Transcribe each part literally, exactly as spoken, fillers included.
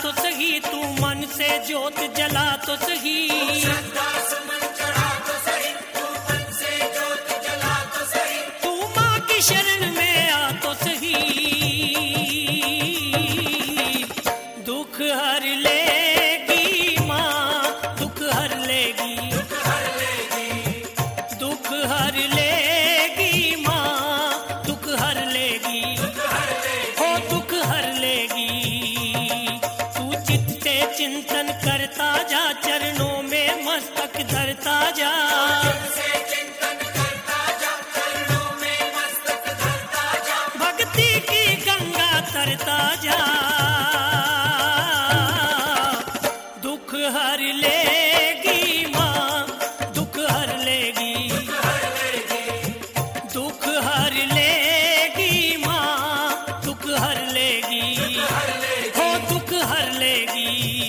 तो सही, तू मन से ज्योत जला तो सही, श्रद्धा सुमन चढ़ा तो सही, तू मन से ज्योत जला तो सही, तू माँ की शरण में आ तो सही, दुख हर लेगी माँ, दुख हर लेगी, दुख हर लेगी, दुख हर लेगी माँ, दुख हर लेगी, दुख हर लेगी, हो दुख हर लेगी। तू चित्त से चिंतन करता जा, चरणों में मस्तक धरता जा, से चिंतन करता जा, चरणों में मस्तक धरता जा, भक्ति की गंगा तरता जा, दुख हर लेगी माँ, दुख हर लेगी, दुख हर लेगी, दुख हर लेगी माँ, दुख हर लेगी, हर लेगी, हो दुख हर लेगी।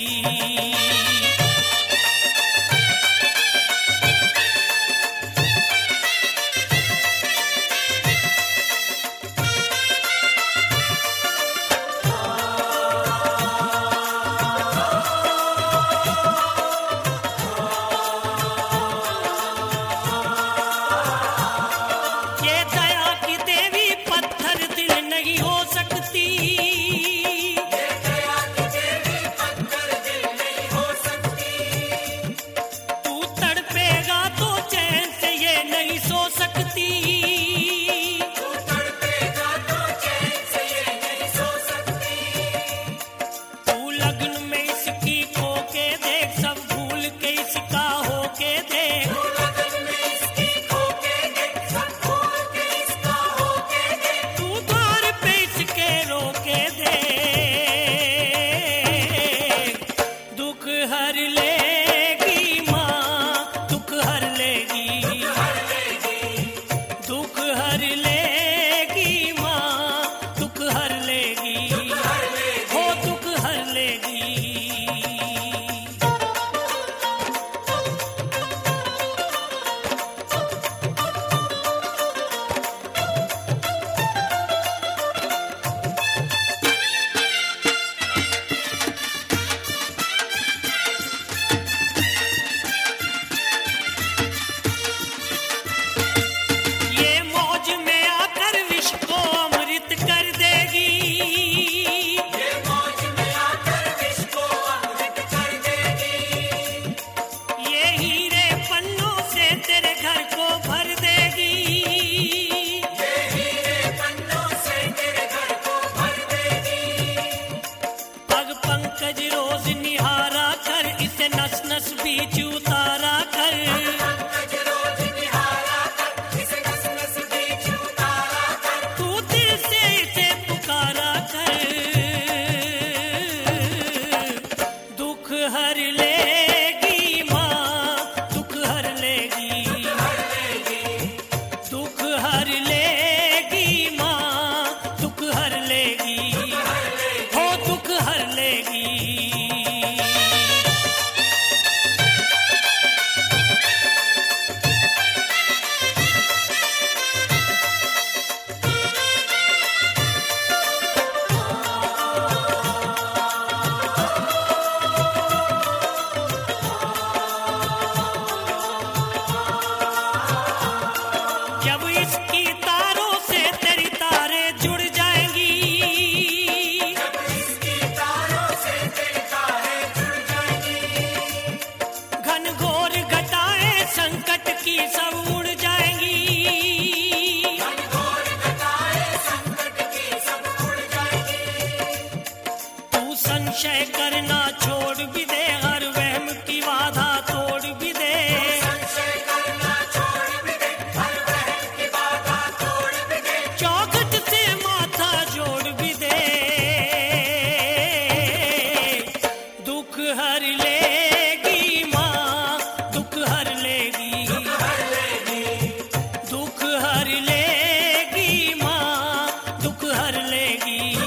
ये दया की देवी पत्थर दिल नहीं हो सकती, ये दया की देवी पत्थर दिल नहीं हो सकती, तू तड़पेगा तो चैन से ये नहीं सो सकती, तू तड़पेगा तो चैन से ये नहीं सो सकती, तू लगन में इसकी खो के देख, सब भूल के इसका हो के देख, तू लगन में इसकी खो के देख, सब भूल के इसका हो के देख, तू द्वार पे इसके रोके दे, दुख हर लेगी माँ, दुख हर लेगी, हर लेगी, दुख हर लेगी माँ, दुख हर लेगी, हर लेगी, हो दुख हर लेगी। ये मौज में आकर विष को अमृत कर देगी, ये मौज में आकर विश्व को अमृत कर देगी, ये हीरे पन्नों से तेरे घर को भर देगी, ये हीरे पन्नों से तेरे घर को भर देगी, पग पंकज रोज निहारा कर, इसे नस नस बीच उतारा कर, पंकज रोज निहारा कर, इसे नस नस बीच उतारा कर, तू दिल से इसे पुकारा कर, दुख हर लेगी माँ, दुख हर लेगी, हर लेगी, दुख हर लेगी माँ, दुख हर लेगी, हर लेगी, हो दुख हर लेगी। जब इसकी तारों से तेरी तारे जुड़ जाएंगी, जब इसकी तारों से तेरी तारें जुड़ जाएंगी, घनघोर घटाएं संकट की सब उड़ जाएंगी, घनघोर घटाएं संकट की सब उड़ जाएंगी, तू संशय करना छोड़ भी दे, हर वहम की बाधा तोड़ भी दे, संशय करना छोड़ भी दे, हर वहम की बाधा तोड़ भी दे, चौखट से माथा जोड़ भी दे, दुख हर लेगी माँ, दुख हर लेगी, हर लेगी, दुख हर लेगी माँ, दुख हर लेगी,